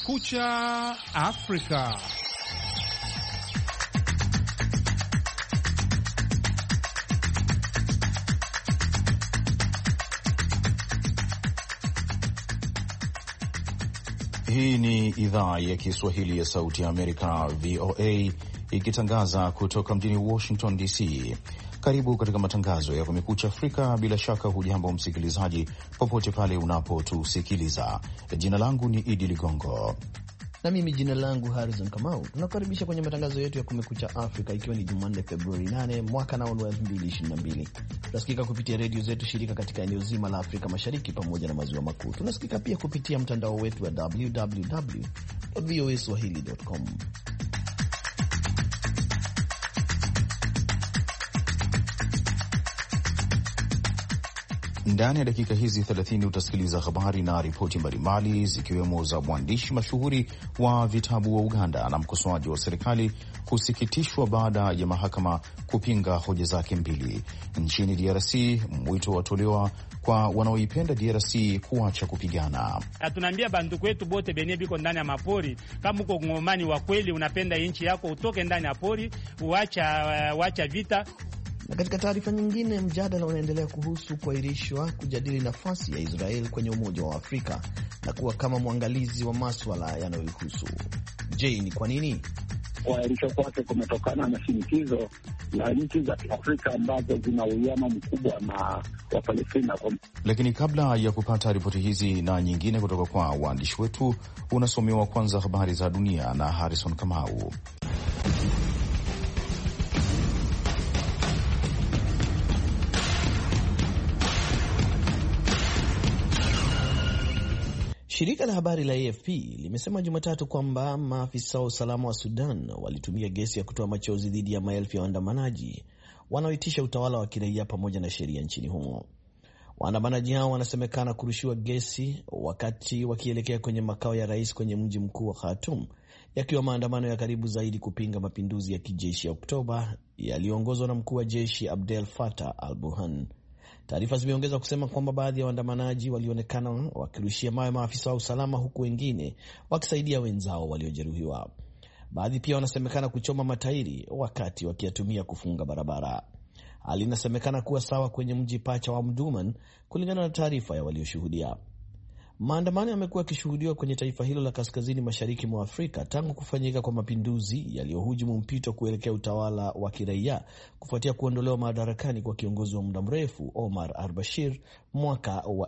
Kumekucha Afrika. Hii ni idhaa ya Kiswahili ya Sauti ya Amerika, VOA, ikitangaza kutoka mjini Washington DC. Karibu katika matangazo ya Kumekucha Afrika. Bila shaka hujambo msikilizaji, popote pale unapotusikiliza. Jina langu ni Idi Ligongo na mimi jina langu Harrison Kamau. Tunakaribisha kwenye matangazo yetu ya Kumekucha Afrika, ikiwa ni Jumanne Februari 8 mwaka na 2022. Tunasikika kupitia redio zetu shirika katika eneo zima la Afrika Mashariki pamoja na maziwa makuu. Tunasikika pia kupitia mtandao wetu wa www.voaswahili.com. Ndani ya dakika hizi 30 utasikiliza habari na ripoti mbalimbali zikiwemo za mwandishi mashuhuri wa vitabu wa Uganda na mkosoaji wa serikali kusikitishwa baada ya mahakama kupinga hoja zake mbili. Nchini DRC, mwito watolewa kwa wanaoipenda DRC kuacha kupigana. Tunaambia banduku wetu bote benye biko ndani ya mapori, kama uko ngomani wa kweli unapenda nchi yako, utoke ndani ya pori, uacha vita. Na katika taarifa nyingine, mjadala unaendelea kuhusu kuahirishwa kujadili nafasi ya Israel kwenye Umoja wa Afrika na kuwa kama mwangalizi wa maswala yanayohusu. Je, ni kwa nini kuahirishwa kwake kumetokana na shinikizo la nchi za Afrika ambazo zina uwiano mkubwa na Wapalestina? Lakini kabla ya kupata ripoti hizi na nyingine kutoka kwa waandishi wetu, unasomewa kwanza habari za dunia na Harrison Kamau. Shirika la habari la AFP limesema Jumatatu kwamba maafisa wa usalama wa Sudan walitumia gesi ya kutoa machozi dhidi ya maelfu ya waandamanaji wanaoitisha utawala wa kiraia pamoja na sheria nchini humo. Waandamanaji hao wanasemekana kurushiwa gesi wakati wakielekea kwenye makao ya rais kwenye mji mkuu wa Khartoum, yakiwa maandamano ya karibu zaidi kupinga mapinduzi ya kijeshi ya Oktoba yaliyoongozwa na mkuu wa jeshi Abdel Fattah al-Burhan. Taarifa zimeongeza kusema kwamba baadhi ya waandamanaji walionekana wakirushia mawe maafisa wa usalama, huku wengine wakisaidia wenzao waliojeruhiwa. Baadhi pia wanasemekana kuchoma matairi wakati wakiyatumia kufunga barabara. Hali inasemekana kuwa sawa kwenye mji pacha wa Omdurman, kulingana na taarifa ya walioshuhudia. Maandamano yamekuwa yakishuhudiwa kwenye taifa hilo la kaskazini mashariki mwa Afrika tangu kufanyika kwa mapinduzi yaliyohujumu mpito kuelekea utawala wa kiraia kufuatia kuondolewa madarakani kwa kiongozi wa muda mrefu Omar al-Bashir mwaka wa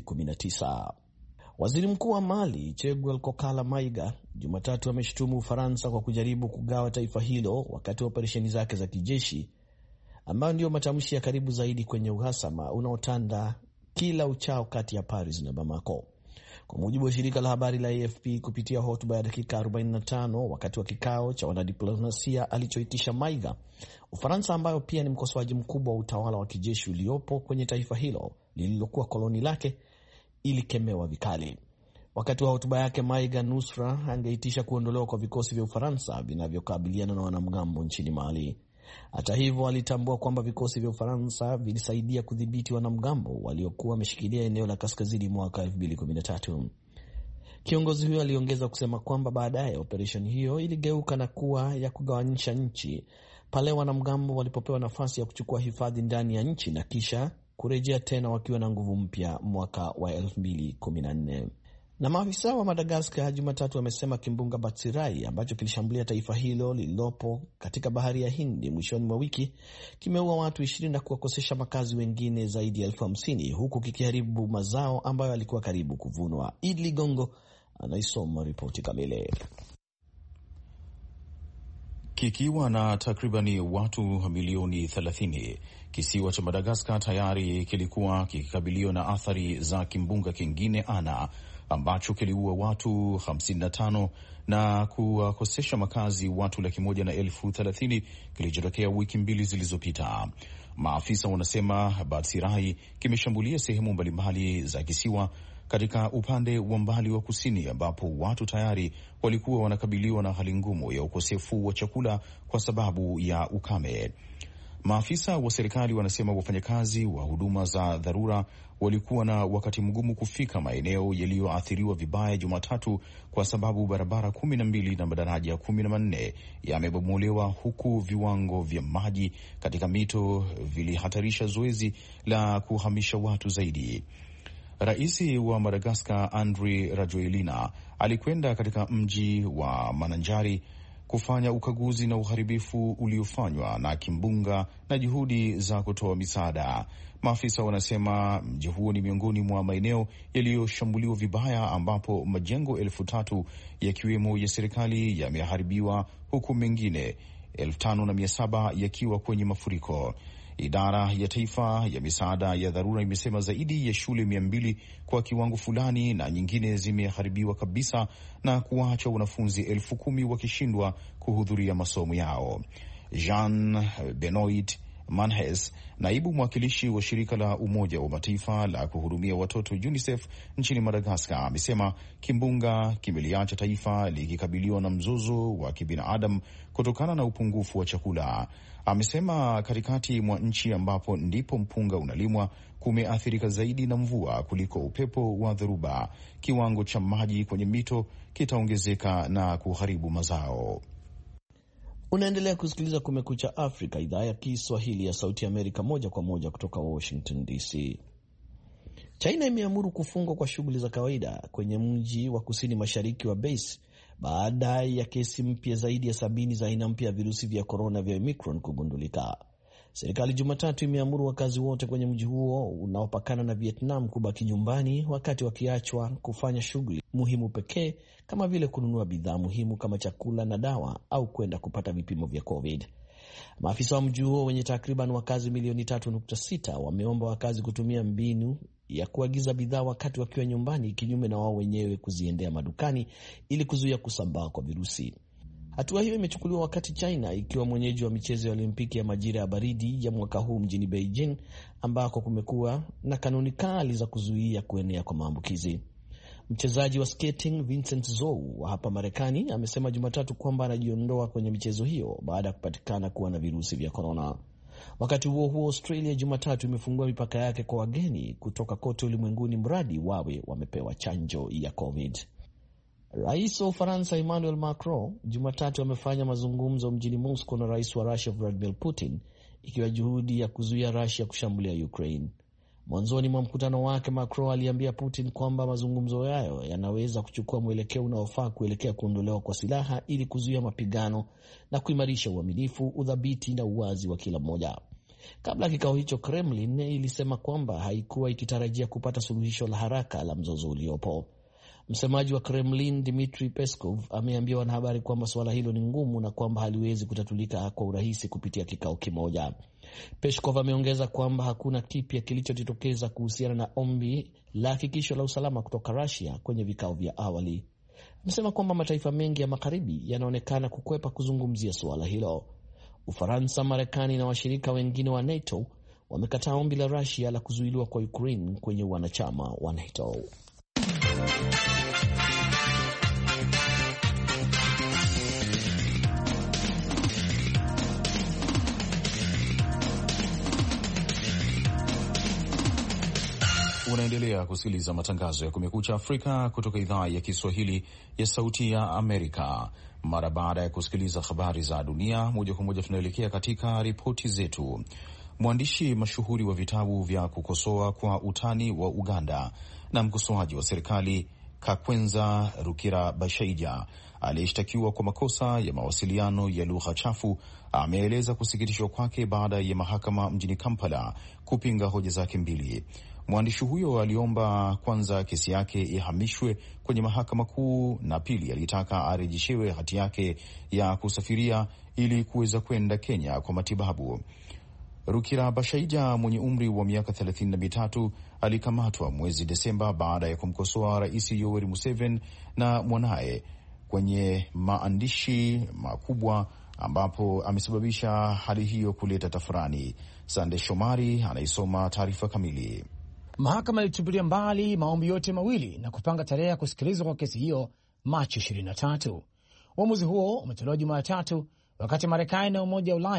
2019. Waziri Mkuu wa Mali Cheguel Kokala Maiga Jumatatu ameshutumu Ufaransa kwa kujaribu kugawa taifa hilo wakati wa operesheni zake za kijeshi, ambayo ndio matamshi ya karibu zaidi kwenye uhasama unaotanda kila uchao kati ya Paris na Bamako. Kwa mujibu wa shirika la habari la AFP kupitia hotuba ya dakika 45 wakati wa kikao cha wanadiplomasia alichoitisha Maiga, Ufaransa ambayo pia ni mkosoaji mkubwa wa utawala wa kijeshi uliopo kwenye taifa hilo lililokuwa koloni lake, ilikemewa vikali. Wakati wa hotuba yake, Maiga nusra angeitisha kuondolewa kwa vikosi vya Ufaransa vinavyokabiliana na wanamgambo nchini Mali. Hata hivyo, alitambua kwamba vikosi vya Ufaransa vilisaidia kudhibiti wanamgambo waliokuwa wameshikilia eneo la kaskazini mwaka 2013. Kiongozi huyo aliongeza kusema kwamba baadaye operesheni hiyo iligeuka na kuwa ya kugawanyisha nchi pale wanamgambo walipopewa nafasi ya kuchukua hifadhi ndani ya nchi na kisha kurejea tena wakiwa na nguvu mpya mwaka wa 2014. Na maafisa wa Madagascar Jumatatu wamesema kimbunga Batsirai ambacho kilishambulia taifa hilo lililopo katika bahari ya Hindi mwishoni mwa wiki kimeua watu 20 na kuwakosesha makazi wengine zaidi ya 50,000 huku kikiharibu mazao ambayo alikuwa karibu kuvunwa. Idli Ligongo anaisoma ripoti kamili. Kikiwa na takribani watu milioni 30, kisiwa cha Madagascar tayari kilikuwa kikikabiliwa na athari za kimbunga kingine Ana ambacho kiliua watu 55 na kuwakosesha makazi watu 130,000 kilichotokea wiki mbili zilizopita. Maafisa wanasema Batsirai kimeshambulia sehemu mbalimbali za kisiwa katika upande wa mbali wa kusini, ambapo watu tayari walikuwa wanakabiliwa na hali ngumu ya ukosefu wa chakula kwa sababu ya ukame. Maafisa wa serikali wanasema wafanyakazi wa huduma za dharura walikuwa na wakati mgumu kufika maeneo yaliyoathiriwa vibaya Jumatatu kwa sababu barabara 12 na madaraja 14 yamebomolewa, huku viwango vya maji katika mito vilihatarisha zoezi la kuhamisha watu zaidi. Rais wa Madagaskar Andry Rajoelina alikwenda katika mji wa Mananjari kufanya ukaguzi na uharibifu uliofanywa na kimbunga na juhudi za kutoa misaada. Maafisa wanasema mji huo ni miongoni mwa maeneo yaliyoshambuliwa vibaya, ambapo majengo 3,000 yakiwemo ya serikali yameharibiwa, huku mengine 5,700 yakiwa kwenye mafuriko. Idara ya Taifa ya Misaada ya Dharura imesema zaidi ya shule 200 kwa kiwango fulani na nyingine zimeharibiwa kabisa na kuacha wanafunzi 10,000 wakishindwa kuhudhuria masomo yao. Jean Benoit Manhes, naibu mwakilishi wa shirika la Umoja wa Mataifa la kuhudumia watoto UNICEF nchini Madagaskar, amesema kimbunga kimeliacha taifa likikabiliwa na mzozo wa kibinadamu kutokana na upungufu wa chakula. Amesema katikati mwa nchi ambapo ndipo mpunga unalimwa kumeathirika zaidi na mvua kuliko upepo wa dhoruba. Kiwango cha maji kwenye mito kitaongezeka na kuharibu mazao. Unaendelea kusikiliza Kumekucha Afrika, idhaa ya Kiswahili ya Sauti Amerika, moja kwa moja kutoka Washington DC. China imeamuru kufungwa kwa shughuli za kawaida kwenye mji wa kusini mashariki wa Base baada ya kesi mpya zaidi ya 70 za aina mpya ya virusi vya korona vya Omicron kugundulika. Serikali Jumatatu imeamuru wakazi wote kwenye mji huo unaopakana na Vietnam kubaki nyumbani, wakati wakiachwa kufanya shughuli muhimu pekee kama vile kununua bidhaa muhimu kama chakula na dawa au kwenda kupata vipimo vya COVID. Maafisa wa mji huo wenye takriban wakazi milioni 3.6 wameomba wakazi kutumia mbinu ya kuagiza bidhaa wakati wakiwa nyumbani, kinyume na wao wenyewe kuziendea madukani ili kuzuia kusambaa kwa virusi. Hatua hiyo imechukuliwa wakati China ikiwa mwenyeji wa michezo ya Olimpiki ya majira ya baridi ya mwaka huu mjini Beijing, ambako kumekuwa na kanuni kali za kuzuia kuenea kwa maambukizi. Mchezaji wa skating Vincent Zhou wa hapa Marekani amesema Jumatatu kwamba anajiondoa kwenye michezo hiyo baada ya kupatikana kuwa na virusi vya korona. Wakati huo huo, Australia Jumatatu imefungua mipaka yake kwa wageni kutoka kote ulimwenguni mradi wawe wamepewa chanjo ya COVID. Rais wa Ufaransa Emmanuel Macron Jumatatu amefanya mazungumzo mjini Moscow na rais wa Russia Vladimir Putin, ikiwa juhudi ya kuzuia Russia kushambulia Ukraine. Mwanzoni mwa mkutano wake, Macron aliambia Putin kwamba mazungumzo yayo yanaweza kuchukua mwelekeo unaofaa kuelekea kuondolewa kwa silaha ili kuzuia mapigano na kuimarisha uaminifu, udhabiti na uwazi wa kila mmoja. Kabla ya kikao hicho, Kremlin ilisema kwamba haikuwa ikitarajia kupata suluhisho la haraka la mzozo uliopo. Msemaji wa Kremlin Dmitry Peskov ameambia wanahabari kwamba suala hilo ni ngumu na kwamba haliwezi kutatulika kwa urahisi kupitia kikao kimoja. Peskov ameongeza kwamba hakuna kipya kilichotokeza kuhusiana na ombi la hakikisho la usalama kutoka Russia kwenye vikao vya awali. Amesema kwamba mataifa mengi ya magharibi yanaonekana kukwepa kuzungumzia suala hilo. Ufaransa, Marekani na washirika wengine wa NATO wamekataa ombi la Russia la kuzuiliwa kwa Ukraine kwenye wanachama wa NATO. Unaendelea kusikiliza matangazo ya Kumekucha Afrika kutoka idhaa ya Kiswahili ya Sauti ya Amerika. Mara baada ya kusikiliza habari za dunia moja kwa moja, tunaelekea katika ripoti zetu. Mwandishi mashuhuri wa vitabu vya kukosoa kwa utani wa Uganda na mkosoaji wa serikali Kakwenza Rukirabashaija aliyeshtakiwa kwa makosa ya mawasiliano ya lugha chafu ameeleza kusikitishwa kwake baada ya mahakama mjini Kampala kupinga hoja zake mbili. Mwandishi huyo aliomba kwanza kesi yake ihamishwe kwenye mahakama kuu, na pili alitaka arejeshewe hati yake ya kusafiria ili kuweza kwenda Kenya kwa matibabu. Rukirabashaija mwenye umri wa miaka 33 alikamatwa mwezi Desemba baada ya kumkosoa Rais Yoweri Museveni na mwanaye kwenye maandishi makubwa, ambapo amesababisha hali hiyo kuleta tafurani. Sande Shomari anaisoma taarifa kamili. Mahakama ilitupilia mbali maombi yote mawili na kupanga tarehe ya kusikilizwa kwa kesi hiyo Machi 23. Uamuzi huo umetolewa Jumatatu wakati Marekani na Umoja wa Ulaya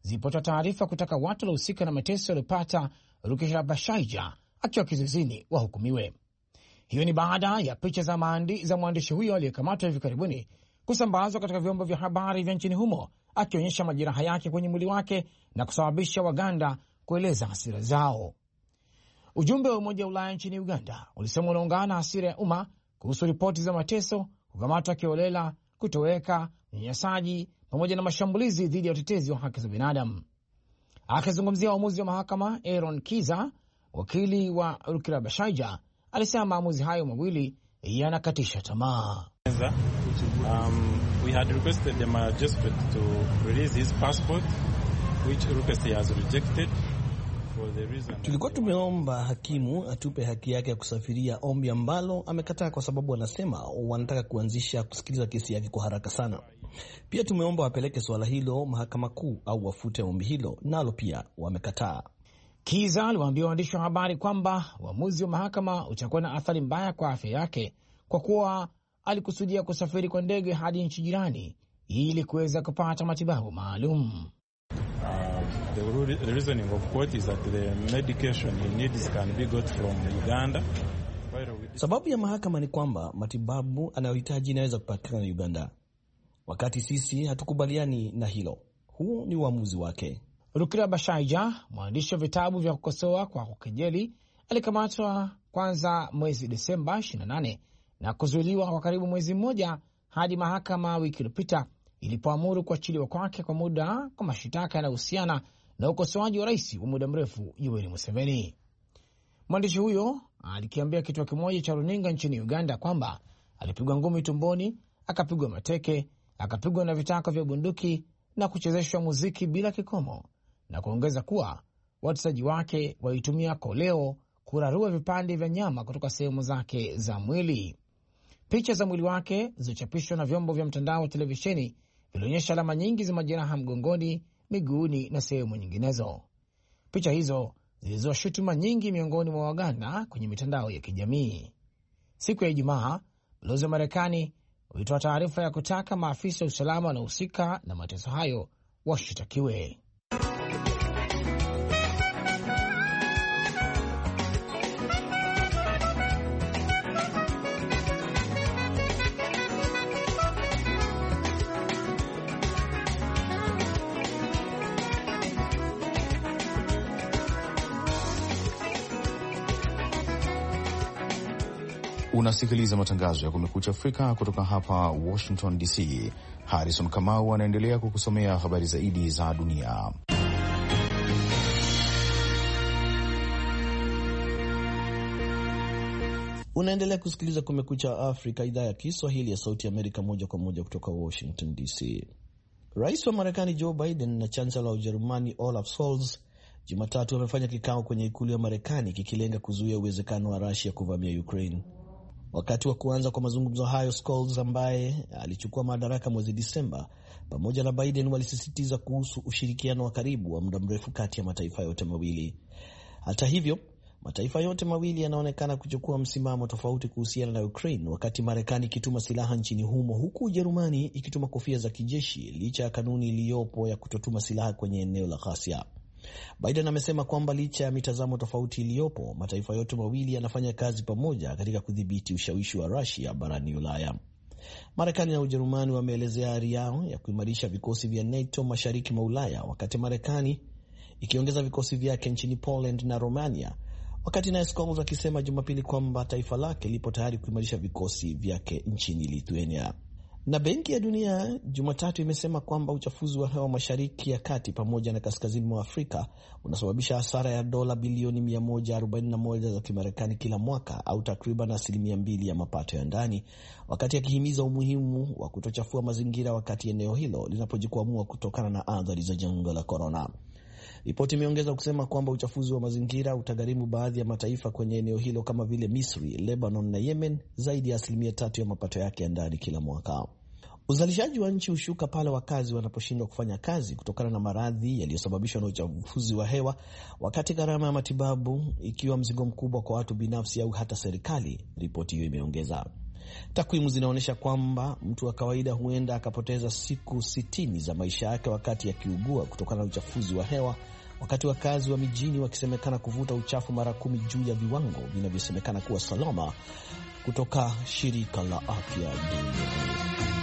zilipotoa taarifa kutaka watu waliohusika na mateso waliopata Rukirabashaija akiwa kizuizini wahukumiwe. Hiyo ni baada ya picha za mwandishi huyo aliyekamatwa hivi karibuni kusambazwa katika vyombo vya habari vya nchini humo, akionyesha majeraha yake kwenye mwili wake na kusababisha Waganda kueleza hasira zao. Ujumbe wa Umoja wa Ulaya nchini Uganda ulisema unaungana hasira ya umma kuhusu ripoti za mateso, kukamatwa kiolela, kutoweka, unyanyasaji pamoja na mashambulizi dhidi ya utetezi wa haki za binadamu. Akizungumzia uamuzi wa mahakama, Aaron Kiza, wakili wa Rukirabashaija, alisema maamuzi hayo mawili yanakatisha tamaa. We had requested the magistrate to release his passport, which request he has rejected. Tulikuwa tumeomba hakimu atupe haki yake ya kusafiria, ombi ambalo amekataa kwa sababu wanasema wanataka kuanzisha kusikiliza kesi yake kwa haraka sana. Pia tumeomba wapeleke swala hilo mahakama kuu au wafute ombi hilo, nalo pia wamekataa. Kiza aliwaambia waandishi wa habari kwamba uamuzi wa mahakama utakuwa na athari mbaya kwa afya yake kwa kuwa alikusudia kusafiri kwa ndege hadi nchi jirani ili kuweza kupata matibabu maalum. The reasoning of court is that the medication he needs can be got from Uganda. Sababu ya mahakama ni kwamba matibabu anayohitaji inaweza kupatikana Uganda, wakati sisi hatukubaliani na hilo. Huu ni uamuzi wake. Rukirabashaija, mwandishi wa vitabu vya kukosoa kwa kukejeli, alikamatwa kwanza mwezi Desemba 28 na kuzuiliwa kwa karibu mwezi mmoja hadi mahakama wiki iliyopita ilipoamuru kuachiliwa kwake kwa muda kwa mashitaka yanayohusiana na ukosoaji wa rais wa muda mrefu Yoweri Museveni. Mwandishi huyo alikiambia kituo kimoja cha runinga nchini Uganda kwamba alipigwa ngumi tumboni, akapigwa mateke, akapigwa na vitako vya bunduki na kuchezeshwa muziki bila kikomo, na kuongeza kuwa watesaji wake walitumia koleo kurarua vipande vya nyama kutoka sehemu zake za mwili. Picha za mwili wake zilizochapishwa na vyombo vya mtandao wa televisheni vilionyesha alama nyingi za majeraha mgongoni, miguuni na sehemu nyinginezo. Picha hizo zilizua shutuma nyingi miongoni mwa Waganda kwenye mitandao ya kijamii. Siku ya Ijumaa, balozi wa Marekani ulitoa taarifa ya kutaka maafisa wa usalama wanaohusika na mateso hayo washitakiwe. Unasikiliza matangazo ya Kumekucha Afrika kutoka hapa Washington DC. Harrison Kamau anaendelea kukusomea habari zaidi za dunia. Unaendelea kusikiliza Kumekucha Afrika, idhaa ya Kiswahili ya Sauti Amerika, moja kwa moja kutoka Washington DC. Rais wa Marekani Joe Biden na chancellor wa Ujerumani Olaf Scholz Jumatatu wamefanya kikao kwenye ikulu ya Marekani kikilenga kuzuia uwezekano wa Russia kuvamia Ukraine. Wakati wa kuanza kwa mazungumzo hayo, Scholz ambaye alichukua madaraka mwezi Disemba pamoja na Biden walisisitiza kuhusu ushirikiano wa karibu wa muda mrefu kati ya mataifa yote mawili. Hata hivyo, mataifa yote mawili yanaonekana kuchukua msimamo tofauti kuhusiana na Ukraine, wakati Marekani ikituma silaha nchini humo huku Ujerumani ikituma kofia za kijeshi licha ya kanuni iliyopo ya kutotuma silaha kwenye eneo la ghasia. Biden amesema kwamba licha ya mitazamo tofauti iliyopo, mataifa yote mawili yanafanya kazi pamoja katika kudhibiti ushawishi wa Russia barani Ulaya. Marekani na Ujerumani wameelezea ari yao ya kuimarisha vikosi vya NATO mashariki mwa Ulaya, wakati Marekani ikiongeza vikosi vyake nchini Poland na Romania, wakati naye Scholz akisema Jumapili kwamba taifa lake lipo tayari kuimarisha vikosi vyake nchini Lithuania. Na Benki ya Dunia Jumatatu imesema kwamba uchafuzi wa hewa mashariki ya kati pamoja na kaskazini mwa Afrika unasababisha hasara ya dola bilioni 141 za Kimarekani kila mwaka, au takriban 2% ya mapato ya ndani, wakati akihimiza umuhimu wa kutochafua mazingira wakati eneo hilo linapojikwamua kutokana na athari za janga la corona. Ripoti imeongeza kusema kwamba uchafuzi wa mazingira utagharimu baadhi ya mataifa kwenye eneo hilo kama vile Misri, Lebanon na Yemen zaidi ya 3% ya mapato yake ya ndani kila mwaka. Uzalishaji wa nchi hushuka pale wakazi wanaposhindwa kufanya kazi kutokana na maradhi yaliyosababishwa na uchafuzi wa hewa, wakati gharama ya matibabu ikiwa mzigo mkubwa kwa watu binafsi au hata serikali, ripoti hiyo imeongeza. Takwimu zinaonyesha kwamba mtu wa kawaida huenda akapoteza siku 60 za maisha yake wakati akiugua kutokana na uchafuzi wa hewa, wakati wakazi wa mijini wakisemekana kuvuta uchafu mara 10 juu ya viwango vinavyosemekana kuwa salama kutoka shirika la afya duniani.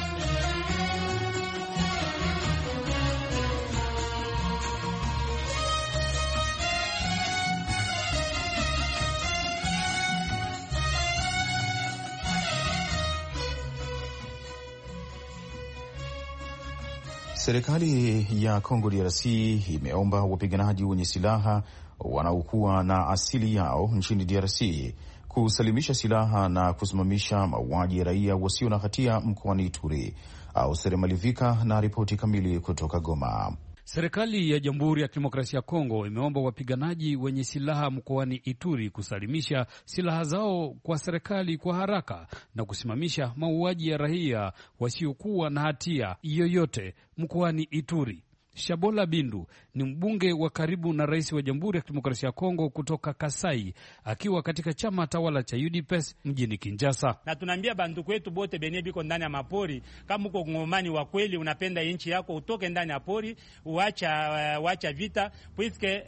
Serikali ya Kongo DRC imeomba wapiganaji wenye silaha wanaokuwa na asili yao nchini DRC kusalimisha silaha na kusimamisha mauaji ya raia wasio na hatia mkoani Ituri. Ausere Malivika na ripoti kamili kutoka Goma. Serikali ya Jamhuri ya Kidemokrasia ya Kongo imeomba wapiganaji wenye silaha mkoani Ituri kusalimisha silaha zao kwa serikali kwa haraka na kusimamisha mauaji ya raia wasiokuwa na hatia yoyote mkoani Ituri. Shabola Bindu ni mbunge wa karibu na rais wa Jamhuri ya Kidemokrasia ya Kongo kutoka Kasai, akiwa katika chama tawala cha UDPS mjini Kinshasa. Na tunaambia banduku wetu bote benye biko ndani ya mapori, kama uko ngomani wa kweli unapenda nchi yako, utoke ndani ya pori, uacha vita, puisque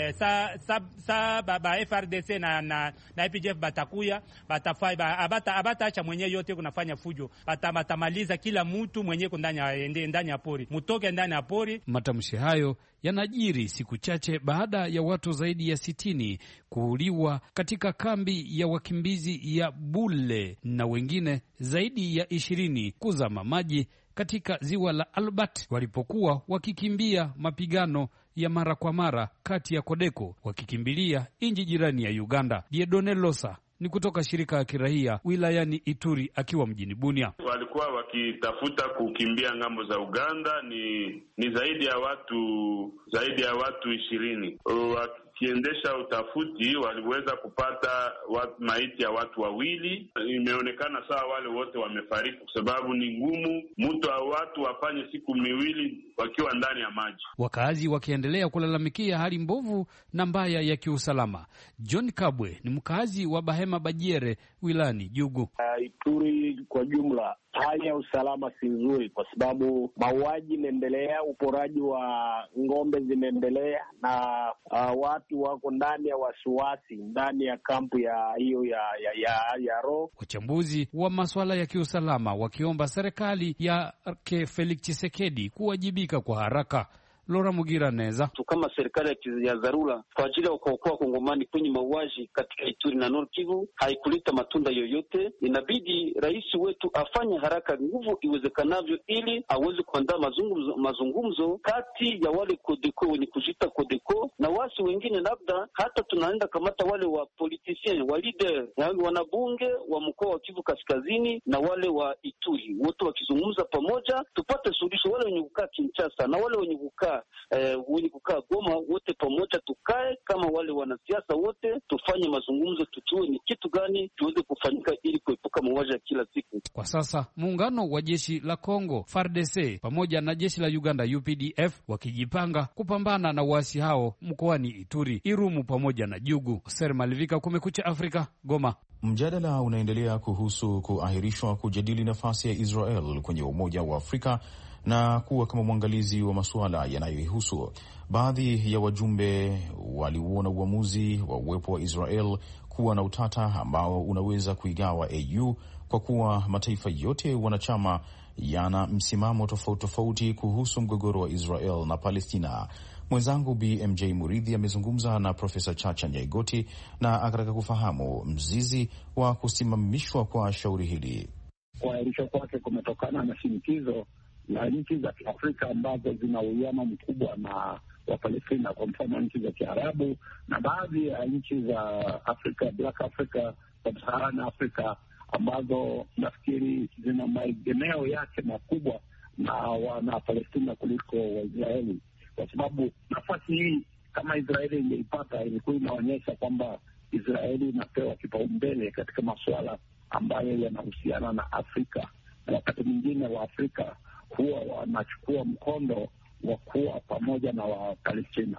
baba FRDC na IPGF batakuya, batafai abata acha mwenye yote kunafanya fujo, batamaliza kila mtu mwenye ndani ya pori, mutoke ndani ya pori. Matamshi hayo yanajiri siku chache baada ya watu zaidi ya 60 kuuliwa katika kambi ya wakimbizi ya Bule na wengine zaidi ya 20 kuzama maji katika ziwa la Albert walipokuwa wakikimbia mapigano ya mara kwa mara kati ya Kodeko wakikimbilia nchi jirani ya Uganda. Diedone Losa ni kutoka shirika ya kirahia wilayani Ituri akiwa mjini Bunia. Walikuwa wakitafuta kukimbia ngambo za Uganda, ni zaidi ya watu 20. Wakiendesha utafuti waliweza kupata maiti ya watu 2. Imeonekana sawa wale wote wamefariki, kwa sababu ni ngumu watu wafanye siku 2 wakiwa ndani ya maji. Wakazi wakiendelea kulalamikia hali mbovu na mbaya ya kiusalama. John Kabwe ni mkazi wa Bahema Bajiere wilayani Jugu. Ituri kwa jumla hali ya usalama si nzuri, kwa sababu mauaji inaendelea, uporaji wa ng'ombe zinaendelea, na watu wako ndani ya wasiwasi ndani ya kampu ya hiyo ya Ro. Wachambuzi wa masuala ya kiusalama wakiomba serikali ya Felix Tshisekedi kuwajibika kwa haraka. Lora Mugira Neza. Kama serikali ya dharura kwa ajili ya kuokoa Kongomani kwenye mauaji katika Ituri na Nord Kivu haikuleta matunda yoyote. Inabidi rais wetu afanye haraka nguvu iwezekanavyo ili aweze kuandaa mazungumzo kati ya wale Kodeko wenye kujita Kodeko na wasi wengine, labda hata tunaenda kamata wale wa politician wa leader, yaani wanabunge wa mkoa wa Kivu Kaskazini na wale wa Ituri, wote wakizungumza pamoja tupate suluhisho. Wale wenye kukaa Kinshasa na wale wenye kukaa Goma, wote pamoja tukae kama wale wanasiasa wote, tufanye mazungumzo, tujue ni kitu gani tuweze kufanyika ili kuepuka mauaji ya kila siku. Kwa sasa muungano wa jeshi la Kongo FARDC pamoja na jeshi la Uganda UPDF wakijipanga kupambana na waasi hao mkoani Ituri, Irumu pamoja na Jugu. Ser Malivika, Kumekucha Afrika, Goma. Mjadala unaendelea kuhusu kuahirishwa kujadili nafasi ya Israel kwenye Umoja wa Afrika na kuwa kama mwangalizi wa masuala yanayoihusu. Baadhi ya wajumbe waliuona uamuzi wa uwepo wa Israel kuwa na utata ambao unaweza kuigawa AU kwa kuwa mataifa yote wanachama yana msimamo tofauti kuhusu mgogoro wa Israel na Palestina. Mwenzangu BMJ Muridhi amezungumza na Profesa Chacha Nyaigoti na akataka kufahamu mzizi wa kusimamishwa kwa shauri hili. Kuahirishwa kwake kumetokana na shinikizo na nchi za Kiafrika ambazo zina uwiano mkubwa na Wapalestina, kwa mfano nchi za Kiarabu na baadhi ya nchi za Afrika, Black Africa, Sub-Saharan Africa, ambazo nafikiri zina maegemeo yake makubwa na wana Palestina kuliko Waisraeli, kwa sababu nafasi hii kama Israeli ingeipata ilikuwa inaonyesha kwamba Israeli inapewa kipaumbele katika masuala ambayo yanahusiana na Afrika, na wakati mwingine wa Afrika huwa wanachukua mkondo wa kuwa pamoja na Wapalestina.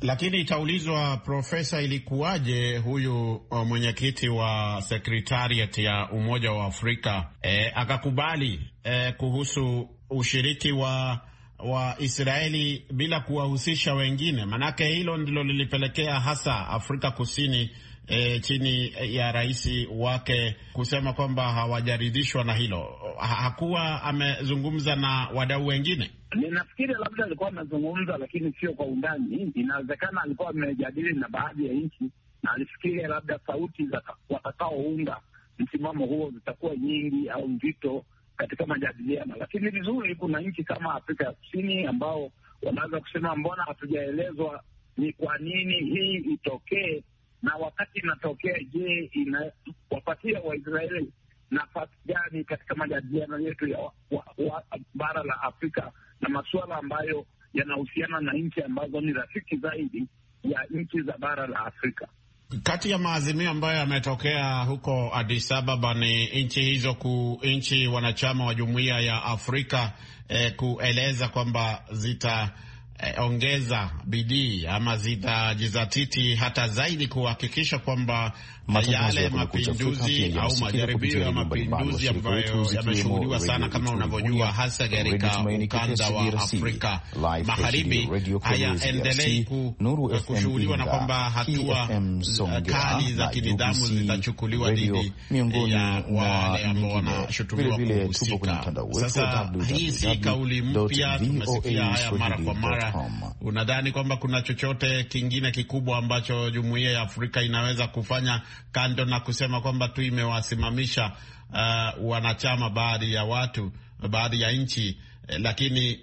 Lakini itaulizwa, Profesa, ilikuwaje huyu mwenyekiti wa Secretariat ya Umoja wa Afrika akakubali kuhusu ushiriki wa Israeli bila kuwahusisha wengine? Manake hilo ndilo lilipelekea hasa Afrika Kusini chini ya rais wake kusema kwamba hawajaridhishwa na hilo. Hakuwa amezungumza na wadau wengine? Ninafikiri labda alikuwa amezungumza, lakini sio kwa undani. Inawezekana alikuwa amejadili na baadhi ya nchi na alifikiria labda sauti za watakaounga msimamo huo zitakuwa nyingi au nzito katika majadiliano. Lakini vizuri, kuna nchi kama Afrika ya Kusini ambao wanaweza kusema mbona hatujaelezwa ni kwa nini hii itokee, na wakati inatokea, je, inawapatia Waisraeli nafasi gani katika majadiliano yetu ya bara la Afrika na masuala ambayo yanahusiana na nchi ambazo ni rafiki zaidi ya nchi za bara la Afrika. Kati ya maazimio ambayo yametokea huko Addis Ababa ni nchi hizo nchi wanachama wa Jumuiya ya Afrika kueleza kwamba zitaongeza bidii ama zitajizatiti hata zaidi kuhakikisha kwamba yale mapinduzi au majaribio ya mapinduzi ambayo yameshuhudiwa sana kama unavyojua, hasa katika ukanda wa Afrika Magharibi, hayaendelei kushuhudiwa, na kwamba hatua kali za kinidhamu zitachukuliwa dhidi ya wale ambao wanashutumiwa kuhusika. Sasa hii si kauli mpya, tumesikia haya mara kwa mara. Unadhani kwamba kuna chochote kingine kikubwa ambacho Jumuiya ya Afrika inaweza kufanya kando na kusema kwamba tu imewasimamisha wanachama baadhi ya nchi, lakini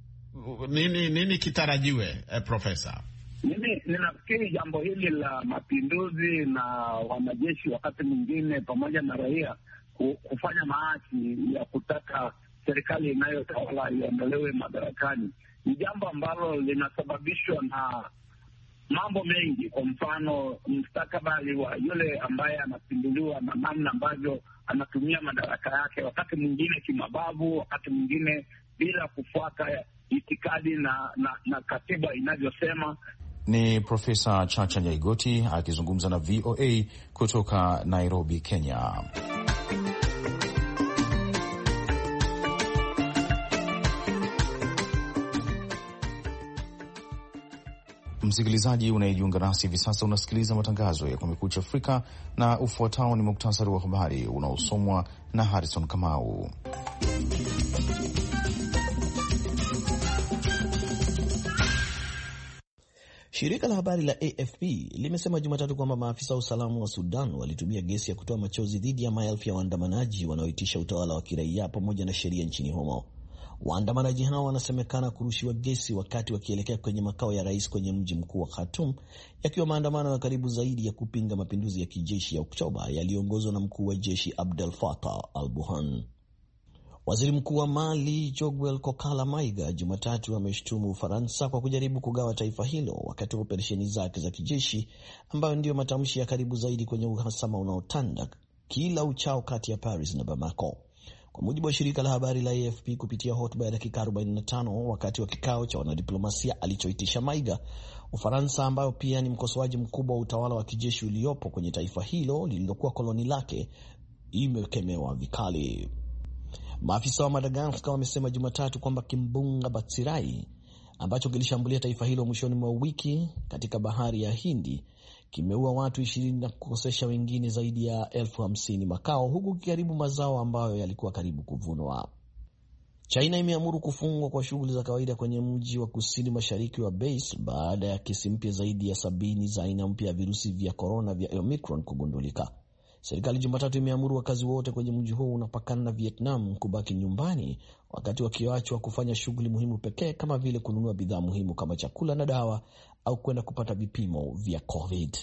nini kitarajiwe, Profesa? Mimi ninafikiri jambo hili la mapinduzi na wanajeshi wakati mwingine pamoja na raia kufanya maasi ya kutaka serikali inayotawala iondolewe madarakani ni jambo ambalo linasababishwa na mambo mengi. Kwa mfano, mustakabali wa yule ambaye anapinduliwa na namna ambavyo anatumia madaraka yake, wakati mwingine kimabavu, wakati mwingine bila kufuata itikadi na katiba inavyosema. Ni Profesa Chacha Nyaigoti akizungumza na VOA kutoka Nairobi, Kenya. Msikilizaji unayejiunga nasi hivi sasa, unasikiliza matangazo ya Kumekucha Afrika, na ufuatao ni muktasari wa habari unaosomwa na Harrison Kamau. Shirika la habari la AFP limesema Jumatatu kwamba maafisa wa usalama wa Sudan walitumia gesi ya kutoa machozi dhidi ya maelfu ya waandamanaji wanaoitisha utawala wa kiraia pamoja na sheria nchini humo. Waandamanaji hao wanasemekana kurushiwa gesi wakati wakielekea kwenye makao ya rais kwenye mji mkuu wa Khartoum, yakiwa maandamano ya karibu zaidi ya kupinga mapinduzi ya kijeshi ya Oktoba yaliyoongozwa na mkuu wa jeshi Abdel Fattah al-Burhan. Waziri Mkuu wa Mali Joguel Kokala Maiga Jumatatu ameshtumu Ufaransa kwa kujaribu kugawa taifa hilo wakati wa operesheni zake za kijeshi, ambayo ndiyo matamshi ya karibu zaidi kwenye uhasama unaotanda kila uchao kati ya Paris na Bamako. Kwa mujibu wa shirika la habari la AFP kupitia hotuba ya dakika 45 wakati wa kikao cha wanadiplomasia alichoitisha Maiga, Ufaransa ambayo pia ni mkosoaji mkubwa wa utawala wa kijeshi uliopo kwenye taifa hilo lililokuwa koloni lake, imekemewa vikali. Maafisa wa Madagascar wamesema Jumatatu kwamba kimbunga Batsirai ambacho kilishambulia taifa hilo mwishoni mwa wiki katika bahari ya Hindi kimeua watu 20 na kukosesha wengine zaidi ya 50,000 makao, huku kikaribu mazao ambayo yalikuwa karibu kuvunwa. China imeamuru kufungwa kwa shughuli za kawaida kwenye mji wa kusini mashariki wa Base baada ya kesi mpya zaidi ya 70 za aina mpya ya virusi vya corona vya Omicron kugundulika. Serikali Jumatatu imeamuru wakazi wote kwenye mji huo unapakana na Vietnam kubaki nyumbani wakati wakiachwa kufanya shughuli muhimu pekee kama vile kununua bidhaa muhimu kama chakula na dawa au kwenda kupata vipimo vya COVID.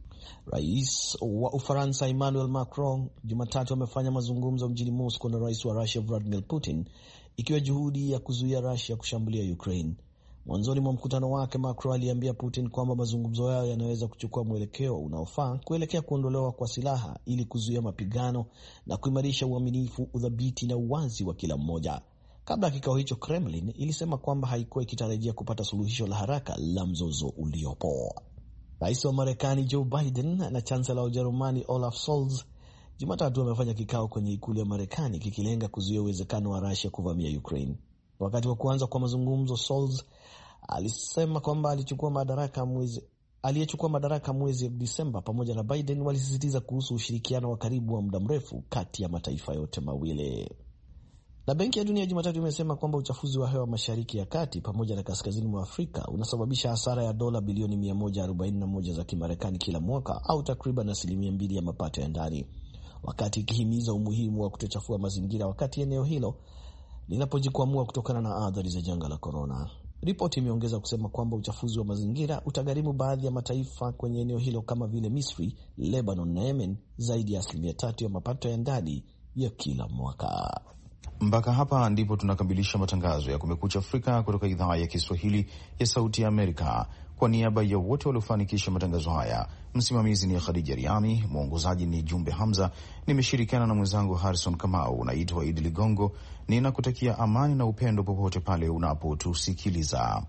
Rais wa Ufaransa Emmanuel Macron Jumatatu amefanya mazungumzo mjini Moscow na rais wa Russia Vladimir Putin, ikiwa juhudi ya kuzuia Russia kushambulia Ukraine. Mwanzoni mwa mkutano wake, Macron aliambia Putin kwamba mazungumzo yao yanaweza kuchukua mwelekeo unaofaa kuelekea kuondolewa kwa silaha ili kuzuia mapigano na kuimarisha uaminifu, udhabiti na uwazi wa kila mmoja. Kabla ya kikao hicho, Kremlin ilisema kwamba haikuwa ikitarajia kupata suluhisho la haraka la mzozo uliopo. Rais wa Marekani Joe Biden na chancellor wa Ujerumani Olaf Scholz Jumatatu wamefanya kikao kwenye ikulu ya Marekani kikilenga kuzuia uwezekano wa Russia kuvamia Ukraine. Wakati wa kuanza kwa mazungumzo, Scholz alisema kwamba aliyechukua madaraka mwezi Disemba pamoja na Biden walisisitiza kuhusu ushirikiano wa karibu wa muda mrefu kati ya mataifa yote mawili. Na Benki ya Dunia Jumatatu imesema kwamba uchafuzi wa hewa Mashariki ya Kati pamoja na kaskazini mwa Afrika unasababisha hasara ya dola bilioni 141 za Kimarekani kila mwaka, au takriban 2% ya mapato ya ndani, wakati ikihimiza umuhimu wa kutochafua mazingira wakati eneo hilo linapojikwamua kutokana na athari za janga la korona. Ripoti imeongeza kusema kwamba uchafuzi wa mazingira utagharimu baadhi ya mataifa kwenye eneo hilo kama vile Misri, Lebanon na Yemen zaidi ya 3% ya mapato ya ndani ya kila mwaka. Mpaka hapa ndipo tunakamilisha matangazo ya Kumekucha Afrika kutoka idhaa ya Kiswahili ya Sauti ya Amerika. Kwa niaba ya wote waliofanikisha matangazo haya, msimamizi ni Khadija Riami, mwongozaji ni Jumbe Hamza, nimeshirikiana na mwenzangu Harrison Kamau. Naitwa Idi Ligongo, ninakutakia amani na upendo popote pale unapotusikiliza.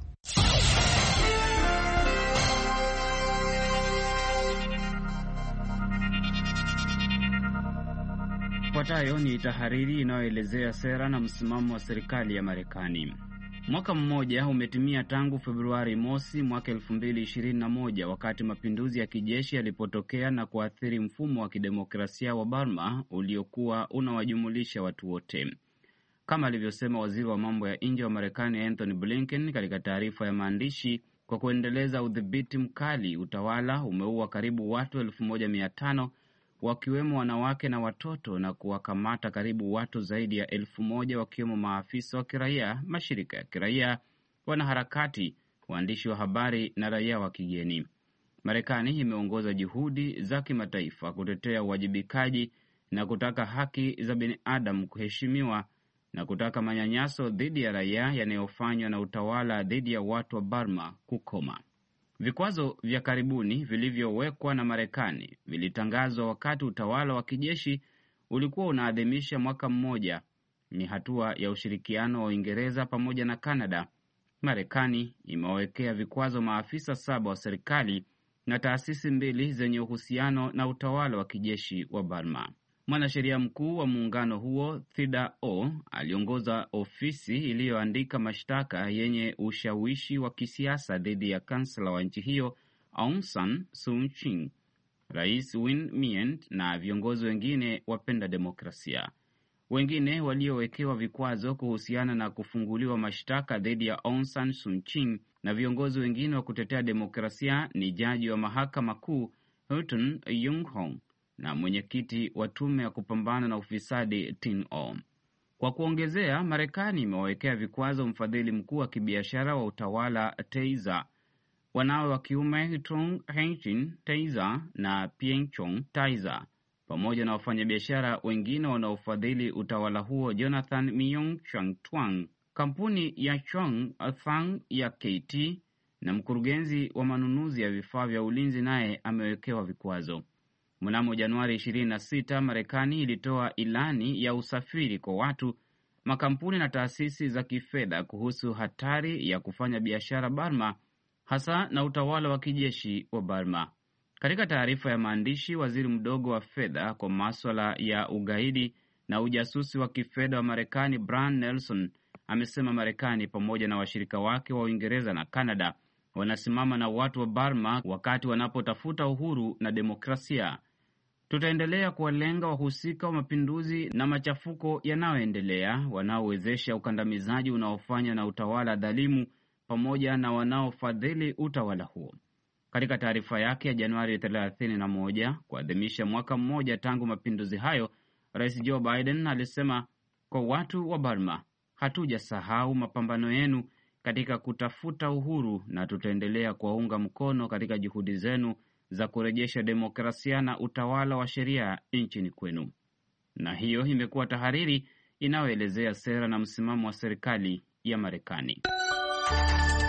Ifuatayo ni tahariri inayoelezea sera na msimamo wa serikali ya Marekani. Mwaka mmoja umetimia tangu Februari mosi mwaka 2021 wakati mapinduzi ya kijeshi yalipotokea na kuathiri mfumo wa kidemokrasia wa Burma uliokuwa unawajumulisha watu wote. Kama alivyosema waziri wa mambo ya nje wa Marekani Anthony Blinken katika taarifa ya maandishi, kwa kuendeleza udhibiti mkali, utawala umeua karibu watu 1500 wakiwemo wanawake na watoto na kuwakamata karibu watu zaidi ya 1000 wakiwemo maafisa wa kiraia, mashirika ya kiraia, wanaharakati, waandishi wa habari na raia wa kigeni. Marekani imeongoza juhudi za kimataifa kutetea uwajibikaji na kutaka haki za binadamu kuheshimiwa na kutaka manyanyaso dhidi ya raia yanayofanywa na utawala dhidi ya watu wa Burma kukoma. Vikwazo vya karibuni vilivyowekwa na Marekani vilitangazwa wakati utawala wa kijeshi ulikuwa unaadhimisha mwaka mmoja. Ni hatua ya ushirikiano wa Uingereza pamoja na Kanada. Marekani imewawekea vikwazo maafisa 7 wa serikali na taasisi 2 zenye uhusiano na utawala wa kijeshi wa Burma. Mwanasheria mkuu wa muungano huo, Thida O, aliongoza ofisi iliyoandika mashtaka yenye ushawishi wa kisiasa dhidi ya kansela wa nchi hiyo Aung San Suu Kyi, Rais Win Myint na viongozi wengine wapenda demokrasia. Wengine waliowekewa vikwazo kuhusiana na kufunguliwa mashtaka dhidi ya Aung San Suu Kyi na viongozi wengine wa kutetea demokrasia ni jaji wa mahakama kuu Houghton Young-hong na mwenyekiti wa tume ya kupambana na ufisadi Tin O. Kwa kuongezea, Marekani imewawekea vikwazo mfadhili mkuu wa kibiashara wa utawala Teiza, wanawe wa kiume Trung Henchin Teiza na Pienchong Teiza, pamoja na wafanyabiashara wengine wanaofadhili utawala huo Jonathan Myong Chang Twang, kampuni ya Chong Thang ya KT na mkurugenzi wa manunuzi ya vifaa vya ulinzi naye amewekewa vikwazo. Mnamo Januari 26, Marekani ilitoa ilani ya usafiri kwa watu, makampuni na taasisi za kifedha kuhusu hatari ya kufanya biashara Burma, hasa na utawala wa kijeshi wa Burma. Katika taarifa ya maandishi, waziri mdogo wa fedha kwa masuala ya ugaidi na ujasusi wa kifedha wa Marekani Brian Nelson amesema Marekani pamoja na washirika wake wa Uingereza na Kanada wanasimama na watu wa Burma wakati wanapotafuta uhuru na demokrasia. Tutaendelea kuwalenga wahusika wa mapinduzi na machafuko yanayoendelea, wanaowezesha ukandamizaji unaofanywa na utawala dhalimu pamoja na wanaofadhili utawala huo. Katika taarifa yake ya Januari 31 kuadhimisha mwaka mmoja tangu mapinduzi hayo, Rais Joe Biden alisema, kwa watu wa Burma, hatujasahau mapambano yenu katika kutafuta uhuru na tutaendelea kuwaunga mkono katika juhudi zenu za kurejesha demokrasia na utawala wa sheria nchini kwenu. Na hiyo imekuwa tahariri inayoelezea sera na msimamo wa serikali ya Marekani.